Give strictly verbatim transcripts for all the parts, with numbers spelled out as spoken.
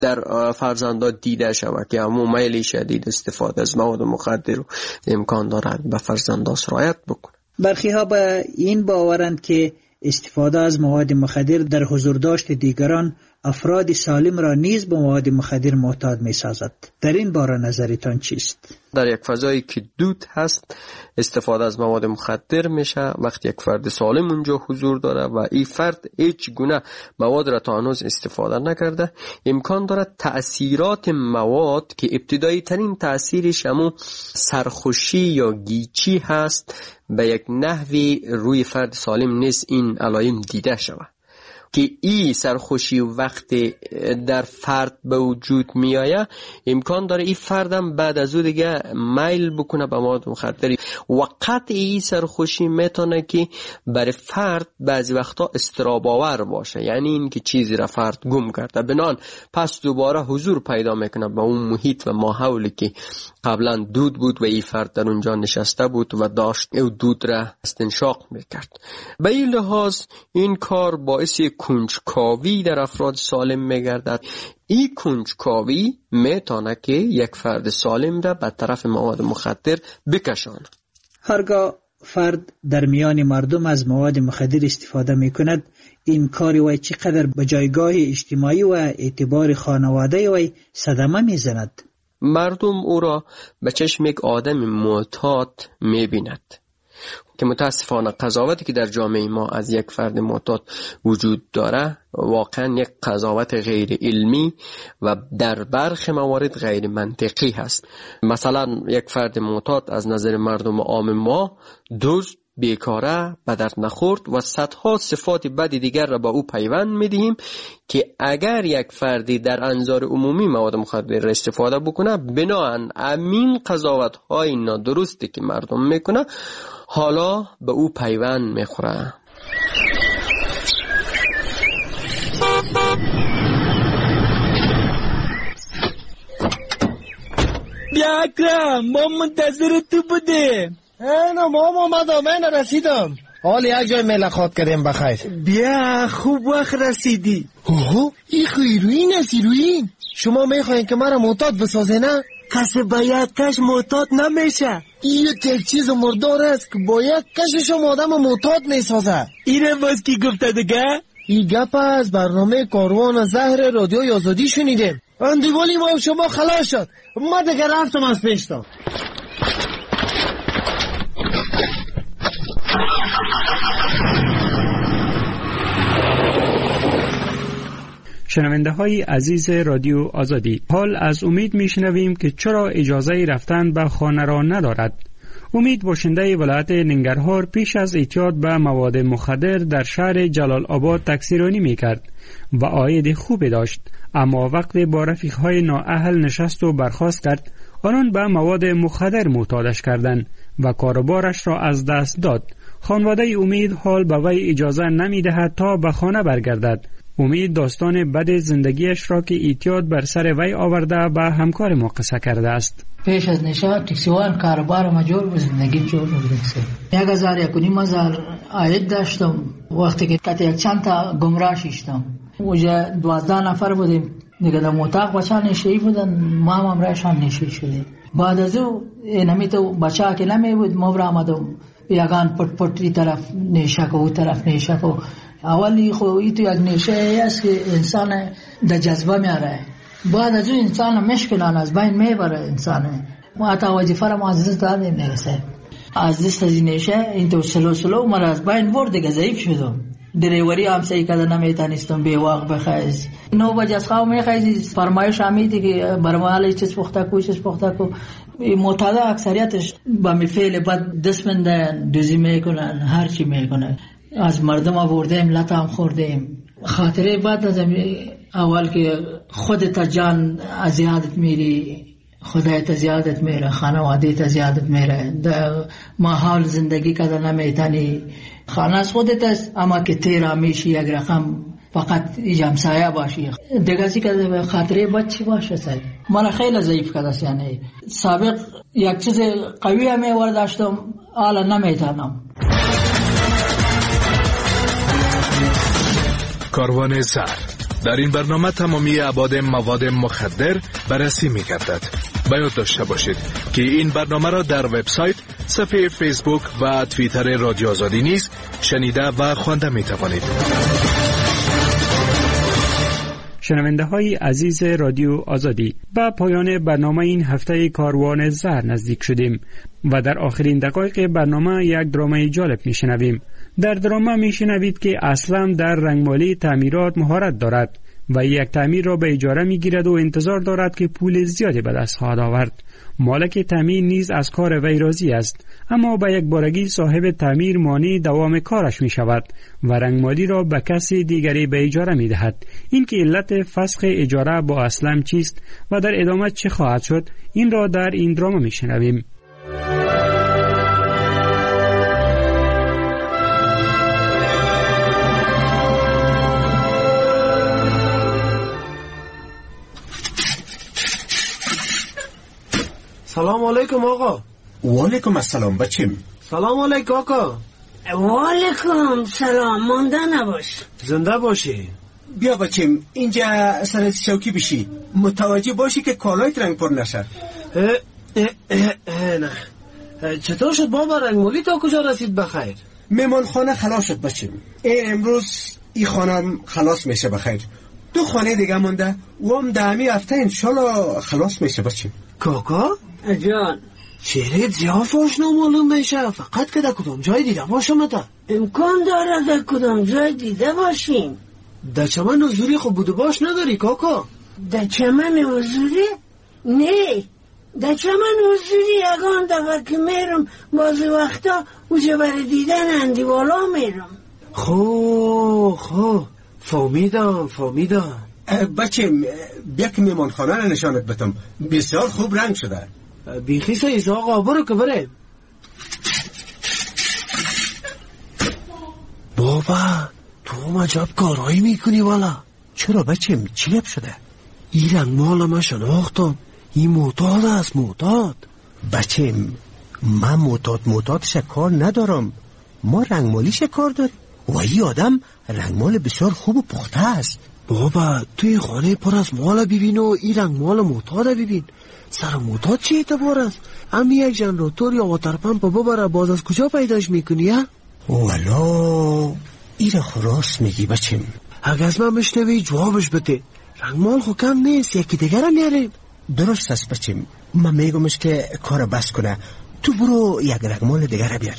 در فرزندان دیده شود که همون میل شدید استفاده از مواد مخدر رو امکان دارد به فرزندان سرایت بکنه. برخی ها به این باورند که استفاده از مواد مخدر در حضور داشت دیگران افراد سالم را نیز به مواد مخدر معتاد می سازد. در این باره نظرتان چیست؟ در یک فضایی که دود هست استفاده از مواد مخدر میشه وقتی یک فرد سالم اونجا حضور داره و این فرد هیچ گونه مواد را تا هنوز استفاده نکرده، امکان داره تأثیرات مواد که ابتدایی ترین تأثیرش همون سرخوشی یا گیچی هست به یک نحوی روی فرد سالم نیست این علائم دیده شود که این سرخوشی وقتی در فرد به وجود می آید امکان داره این فردم بعد از او دیگه میل بکنه به مواد مخدر و قطع این سرخوشی میتونه که برای فرد بعضی وقتا اضطراب آور باشه، یعنی این که چیزی را فرد گم کرده بنان پس دوباره حضور پیدا میکنه به اون محیط و ماحولی که قبلا دود بود و این فرد در اونجا نشسته بود و داشت او دود را استنشاق میکرد. به این لحاظ این کار باعث کنجکاوی در افراد سالم میگردد. این کنجکاوی میتونه که یک فرد سالم را به طرف مواد مخدر بکشاند. هرگاه فرد در میان مردم از مواد مخدر استفاده میکند، این کاری وی چقدر به جایگاه اجتماعی و اعتبار خانواده وی صدمه میزند؟ مردم او را به چشم یک آدم معتاد میبیند که متاسفانه قضاوتی که در جامعه ما از یک فرد معتاد وجود داره واقعا یک قضاوت غیر علمی و در برخی موارد غیر منطقی هست. مثلا یک فرد معتاد از نظر مردم عام ما دزد، بیکاره، به درد نخورد و صدها صفات بد دیگر را به او پیوند میدهیم که اگر یک فردی در انظار عمومی مواد مخدر را استفاده بکنه بناهن امین قضاوت های نادرستی که مردم میکنه حالا به او پیوند میخوره. بیا اکرم، ما منتظر تو بودیم. اینا ما اومدم، من رسیدم. حال یک جای ملاقات کردیم بخیر. بیا خوب وقت رسیدی. اوه این خیروین است ایروین. شما میخواین که مرا معتاد بسازه نه؟ کسی باید کش معتاد نمیشه. این یک چیز مردار است که باید کشش آدم معتاد میسازه. اینه باز کی گفته دیگه؟ این گپ از برنامه کاروان زهر رادیو آزادی شنیدیم. اندیوالی ما شما خلاص شد. ما دیگه رفتم از پیشتا. شنونده های عزیز رادیو آزادی، حال از امید می شنویم که چرا اجازه رفتن به خانه را ندارد. امید باشنده ولایت ننگرهار پیش از اعتیاد به مواد مخدر در شهر جلال آباد تکثیرانی می کرد و عاید خوبی داشت، اما وقتی با رفیقهای نااهل نشست و برخاست کرد آنان به مواد مخدر معتادش کردند و کاروبارش را از دست داد. خانواده امید حال به وی اجازه نمی دهد تا به خانه برگردد. امید داستان بد زندگیش را که اعتیاد بر سر وی آورده به همکار ما قصه کرده است. پیش از نشه تکسیوان کاروبار مجور و زندگی جور بودم. یک هزار یک و نیم هزار عاید داشتم وقتی که تا یک چند تا گمراه شدم. اونجا دوازده نفر بودیم دیگه. در اتاق بچه نشهی بودن، ما هم امرایش هم نشهی شدیم. بعد از او اینمی تو بچه که نمی بود ما برآمدم یگان پت پت ای طرف نیشه که او طرف نیشه که اولی خو ای تو یک نیشه است که انسان در جذبه میاره. بعد از اون انسان مشکلان از بین میبره انسان. ما تا وظیفه را ما از دست دادیم نرسه. از دست از نیشه این تو سلو سلو مرا از بین برد دیگه ضعیف شدم. دریوری هم صحیح کده نمیتونستم به وقت بخیز. نو بجه از خواه میخیز فرمایش همیدی که برمالی چیز پخته کو چیز پخته کو. معتادا اکثریتش با میفعل بد دست مندن دوزی میکنن هر چی میکنن. از مردم آوردیم لطا هم خوردیم. خاطره بعد از اول که خودت جان ازیادت میری، خدایت زیادت میره، خانوادهت زیادت میره، در ماحول زندگی کده نمیتانی. خانه از خودت است اما که تیرا میشی یک رقم فقط جمسایه باشی دیگه سی که خاطره بچی باشه. سایی من خیلی ضعیف کده یعنی سابق یک چیز قوی همی ورداشتم حالا نمیتانم. کاروان زهر در این برنامه تمامی ابعاد مواد مخدر بررسی می گردد. باید داشته باشید که این برنامه را در وبسایت، صفحه فیسبوک و توییتر رادیو آزادی نیز شنیده و خوانده می توانید. شنونده های عزیز رادیو آزادی، به پایان برنامه این هفته کاروان زهر نزدیک شدیم و در آخرین دقایق برنامه یک درامای جالب می شنویم. در درامه می شنوید که اسلم در رنگمالی تعمیرات مهارت دارد و یک تعمیر را به اجاره می گیرد و انتظار دارد که پول زیادی به دست خواهد آورد. مالک تعمیر نیز از کار وی راضی است، اما به یک بارگی صاحب تعمیر مانع دوام کارش می شود و رنگمالی را به کسی دیگری به اجاره می دهد. این که علت فسخ اجاره با اسلم چیست و در ادامه چه خواهد شد، این را در این درامه می شنویم. سلام علیکم آقا. و علیکم السلام بچیم. سلام علیکم آقا. و علیکم سلام. مانده نباش. زنده باشی. بیا بچیم اینجا سر چوکی بشی، متوجه باشی که کالایت رنگ پر نشه. اه اه اه اه نه. چطور شد بابا؟ رنگمالی تا کجا رسید بخیر؟ میمان خانه خلاص شد بچیم. امروز این خانه خلاص میشه بخیر. دو خانه دیگه مونده و هم دهمی هفته انشالله خلاص میشه بچیم. کاکا جان، چهره زیاف آشنا معلوم میشه، فقط که در کدام جای دیده باشم تا؟ امکان داره در کدام جای دیده باشیم. در چمن حضوری خب بوده باش نداری کاکا؟ در چمن حضوری؟ نه، در چمن حضوری یگان دفعه که میرم بعضی وقتا اوجه برای دیدن اندیوالا میرم. خو خو فهمیدم فهمیدم. بچیم بیا که میمان خانه رو نشانت بدم، بسیار خوب رنگ شده. بیخی سایز آقا، برو که بره. بابا تو عجب کارایی میکنی والا. چرا بچیم چی گپ شده؟ این رنگ مال ما شناختم، این معتاد است معتاد. بچیم من معتاد معتادش کار ندارم، ما رنگمالیش کار داریم و این آدم رنگمال بسیار خوب و پخته است. بابا توی خانه پر از مال ببین و این رنگ مال معتاد ببین. سر معتاد چه اعتبار است؟ امی یک ژنراتور یا واتر پمپ ببره باز از کجا پیداش میکنی ها؟ والا ایره خراس میگی بچیم. اگه از من مشنوی جوابش بده. رنگ مال خو کم نیست، یکی دیگر میاریم. درست است بچیم، من میگمش که کار بس کنه، تو برو یک رنگ مال دیگر بیار.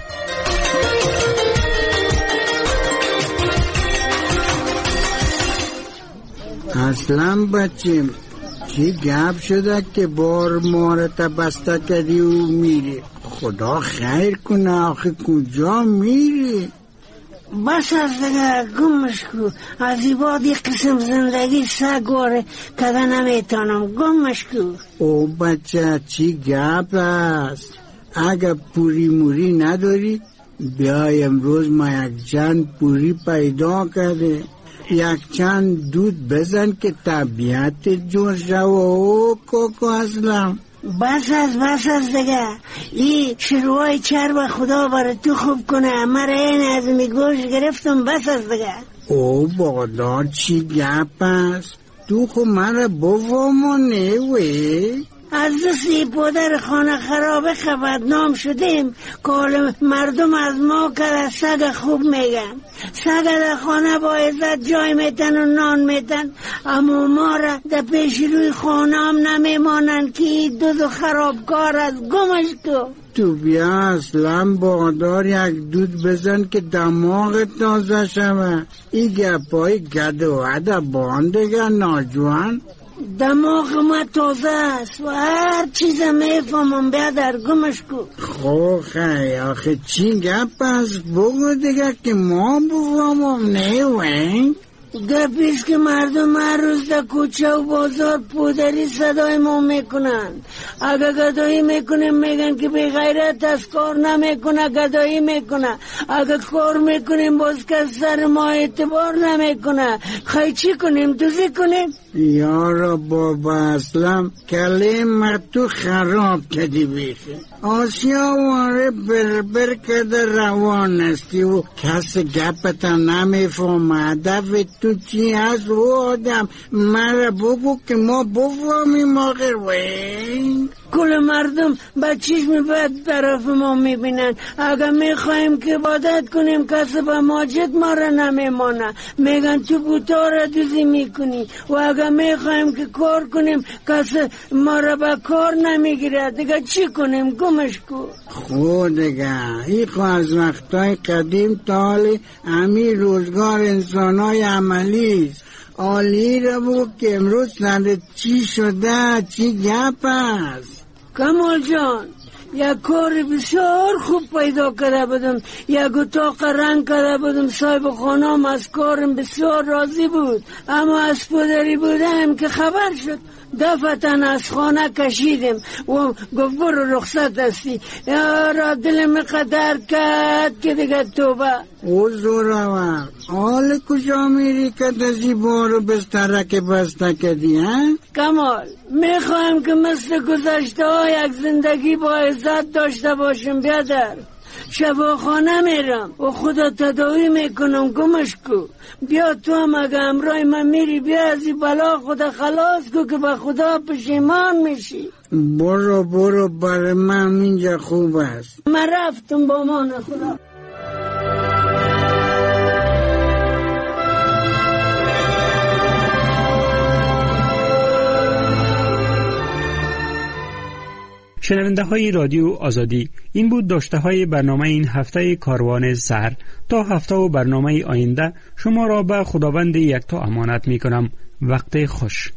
اصلا بچیم چی گپ شده که بار مارت بسته کردی و میری؟ خدا خیر کنه، آخه کجا میری؟ بس از دیگه گمش کو. از این بعد یک قسم زندگی سگواره کده نمیتانم. گمش کو. او بچه چی گپ است؟ اگه پوری موری نداری بیای امروز ما یک جن پوری پیدا کرده، یک چند دود بزن که طبیعت جور شو. او کوکو اسلم بس از بس از دیگه. این شروعای چرب خدا برای تو خوب کنه، مرا این از می گوش گرفتم. بس از دیگه. او بادار چی گپ است؟ تو خو مرا بفهمو نوی. از دستی پدر خانه خرابه خبرنام شدیم که مردم از ما که سگ خوب میگن. سگ در خانه با عزت جای میتن و نان میتن، اما ما را در پیش روی خانه هم نمیمانن که دو دو خرابکار از. گمش کو. تو بیا اصلا بادار یک دود بزن که دماغ تازه شوه. ای گپای گد و عده باندگه ناجوان. دماغ ما تازه است و هر چیز میفهمم. بیا در گمش کو. خو خیلی آخه چی گپ است؟ بگو دیگه که ما بفهمم. نه وین گپیست که مردم هر روز در کوچه و بازار پودری صدای ما میکنن. اگه گدایی میکنیم میگن که بی غیرت از کار نمیکنه، گدایی میکنه. اگه کار میکنیم باز که سر ما اعتبار نمیکنه. خیلی چی کنیم؟ دوزی کنیم؟ یارا بابا اسلم کلمه تو خراب کردی بیخی. آسیا واره بربر کده روان استی و کس گپتا نمیفهم. هدف تو چی هست و آدم مرا بگو که ما بفهمیم آخر. وین کل مردم با چشم بد طرف ما میبینن. اگر میخوایم که عبادت کنیم کسی با ماجد ما را نمیمانه، میگن تو بوتا را دوزی میکنی. و اگر میخوایم که کار کنیم کسی ما را با کار نمیگیره. دیگه چی کنیم؟ گمش کن. خود دیگه ایخو از وقتای قدیم تا حال امی روزگار انسانای عملی عالی را بگو که امروز سنده چی شده، چی گپ است؟ کمال جان، یک کار بسیار خوب پیدا کرده بودم، یک اتاق رنگ کرده بودم. صاحب خانم از کارم بسیار راضی بود، اما از پدری بودم که خبر شد دفتن از خانه کشیدم و گفت برو رخصت هستی. یارا دلم قدر کرد که دیگه توبه. او زورور حال کجا میری که دزی بارو بسترک بسته کردی ها؟ کمال، میخوایم که مثل گذشته ها یک زندگی با عزت داشته باشم. بیادر شفاخانه میرم و خدا تداوی میکنم. گمش کو. بیا تو هم اگه امرای من میری بیا از این بلا خدا خلاص کو که به خدا پشیمان میشی. برو برو برای من اینجا خوب است. من رفتم با مان خدا. شنونده های رادیو آزادی، این بود داشته های برنامه این هفته کاروان سحر. تا هفته و برنامه آینده شما را به خداوند یکتا امانت می کنم. وقت خوش.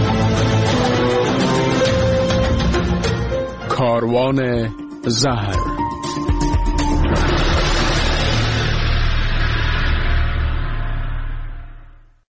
کاروان سحر.